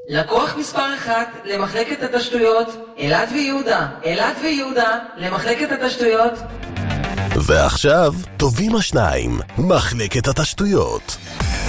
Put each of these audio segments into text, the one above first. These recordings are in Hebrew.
לקוח מספר 1 למחלקת התשתיות, אלעד ויהודה. אלעד ויהודה למחלקת התשתיות. ועכשיו, טובים השניים, מחלקת התשתיות.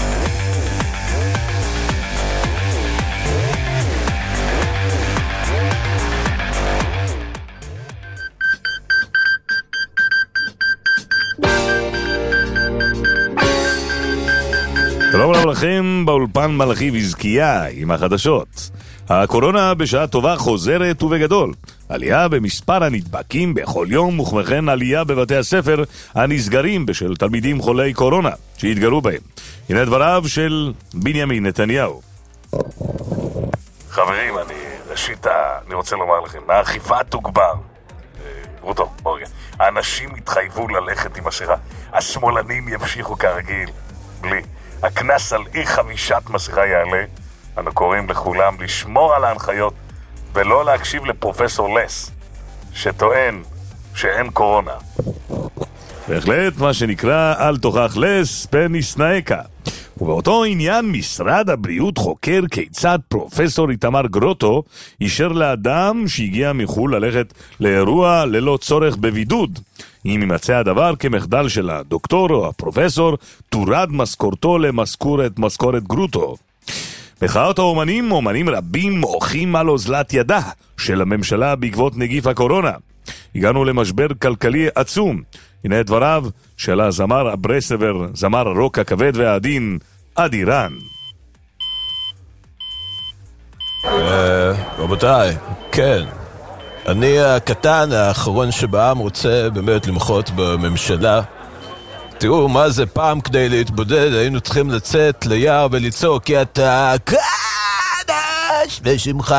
שלום רב לכם, באולפן מלאכי וזקייה עם החדשות. הקורונה בשעה טובה חוזרת ובגדול. עלייה במספר הנדבקים בכל יום, וכמכן עלייה בבתי הספר הנסגרים בשל תלמידים חולי קורונה שהתגלו בהם. הנה דבריו של בנימין נתניהו. חברים, אני רוצה לומר לכם, האכיפה תוגבר. רוטו, בורגה. האנשים התחייבו ללכת עם מסכה. השמאלנים ימשיכו כרגיל. בלי. הכנס על אי חבישת מסכה יעלה. אנו קוראים לכולם לשמור על ההנחיות ולא להקשיב לפרופסור לס שטוען שאין קורונה. בהחלט מה שנקרא אל תוכח לס פן ישנאך. ובאותו עניין משרד הבריאות חוקר כיצד פרופסור איתמר גרוטו אישר לאדם שהגיע מחול ללכת לאירוע ללא צורך בבידוד. אם ימצא הדבר כמחדל של הדוקטור או הפרופסור, תורד משכורתו למשכורת גרוטו. מחאות האומנים, אומנים רבים מוחים על אוזלת ידה של הממשלה בעקבות נגיף הקורונה. הגענו למשבר כלכלי עצום. הנה דבריו של הזמר הברסלבר, זמר הרוק הכבד והעדין, אדירן. רבותיי, כן. אני הקטן, האחרון שבעם רוצה באמת למחות בממשלה. תראו מה זה, פעם כדי להתבודד היינו צריכים לצאת ליער וליצור כי אתה קדש ושמך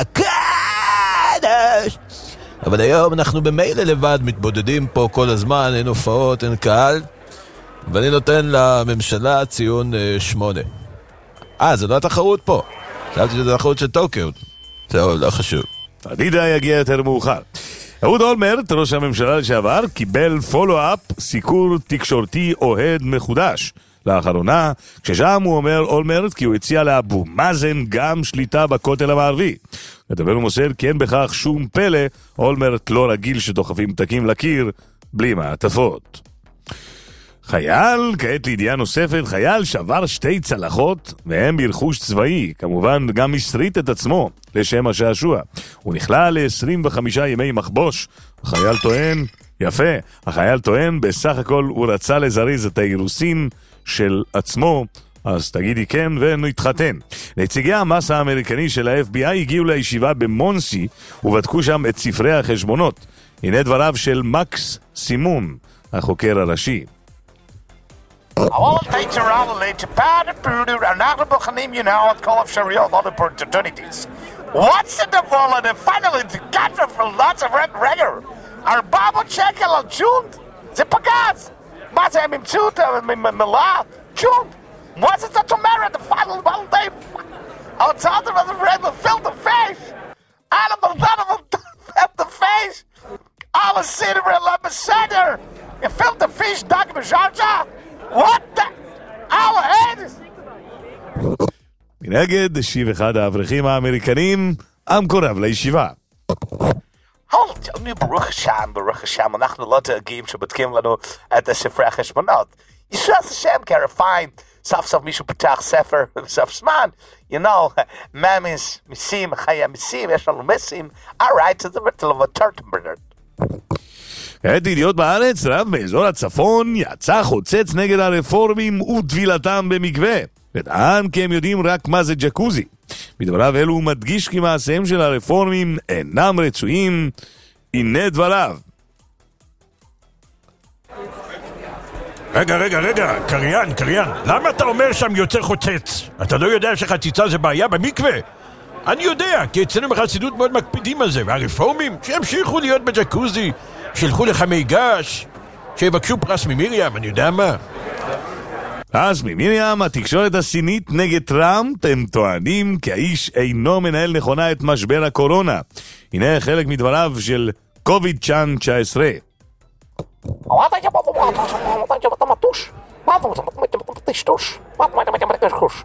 קדש. אבל היום אנחנו במילא לבד מתבודדים פה כל הזמן, אין הופעות, אין קהל, ואני נותן לממשלה ציון 8. זה לא התחרות פה, חשבתי שזה התחרות של טוקיו. זהו, לא חשוב. עתידה יגיע יותר מאוחר. אהוד אולמרט, ראש הממשלה לשעבר, קיבל פולו-אפ, סיקור תקשורתי אוהד מחודש לאחרונה, כששם הוא אומר אולמרט כי הוא הציע לאבו מאזן גם שליטה בכותל המערבי. כתבנו מוסר כי אין בכך שום פלא, אולמרט לא רגיל שדוחפים תקים לקיר בלי מעטפות. חייל, כעת לידיעה נוספת, חייל שבר 2 צלחות והם ברכוש צבאי, כמובן גם הסריט את עצמו לשם השעשוע. הוא נכלל ל-25 ימי מחבוש. החייל טוען בסך הכל הוא רצה לזריז את האירוסין של עצמו, אז תגידי כן ונתחתן. נציגי המס האמריקני של ה-FBI הגיעו לישיבה במונסי ובדקו שם את ספרי החשבונות. הנה דבריו של מקס סימון, החוקר הראשי. All takes around the late Japan and Peru and Agribo Khanim, you know, it's called Sharia of other opportunities. What's in the world and finally the gather for lots of red regular? Our Bible check al June. The Pagaz. Masa him Chuta Mila. June. What's it to marry the final one day? Outside of the red filter fish. Animal that the fish. All the city red center. You filter fish dog Georgia. What the? Our heads! מנגד, השיב אחד האברכים האמריקנים, המקורב לישיבה. ברוך השם, אנחנו לא דואגים שבודקים לנו את ספרי החשבונות. ישוע השם כרפיין, סוף סוף מישהו פתח ספר בסוף זמן. You know, מאמיס, מיסים, חיי מיסים, יש לנו מיסים. Alright, זה לוותר תמרנט. כעת ידיעות בארץ, רב באזור הצפון יצא חוצץ נגד הרפורמים וטבילתם במקווה, וטען כי הם יודעים רק מה זה ג'קוזי. בדבריו אלו הוא מדגיש כי מעשיהם של הרפורמים אינם רצויים. הנה דבריו. רגע, קריין, למה אתה אומר שם יוצא חוצץ? אתה לא יודע שחציצה זה בעיה במקווה? אני יודע, כי אצלנו בחסידות מאוד מקפידים על זה, והרפורמים שימשיכו להיות בג'קוזי, שילכו לחמי גש, שיבקשו פרס ממיריאם, אני יודע מה. פרס ממיריאם, התקשורת הסינית נגד טראמפ, הם טוענים כי האיש אינו מנהל נכונה את משבר הקורונה. הנה חלק מדבריו של קוביד-19. אתה מתוש? מה אתה טשטוש? מה אתה טשטוש?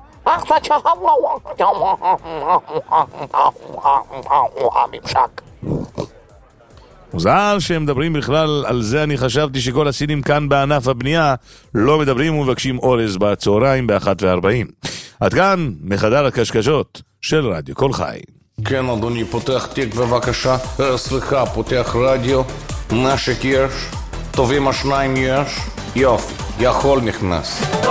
הממשק. מוזר שהם מדברים בכלל על זה. אני חשבתי שכל הסינים כאן בענף הבנייה לא מדברים ומבקשים אורז בצהריים ב-1:40. עד כאן מחדר הקשקשות של רדיו כל חי. כן אדוני, פותח תיק בבקשה. סליחה, פותח רדיו. נשק יש, טובים השניים יש. יופי, יכול נכנס.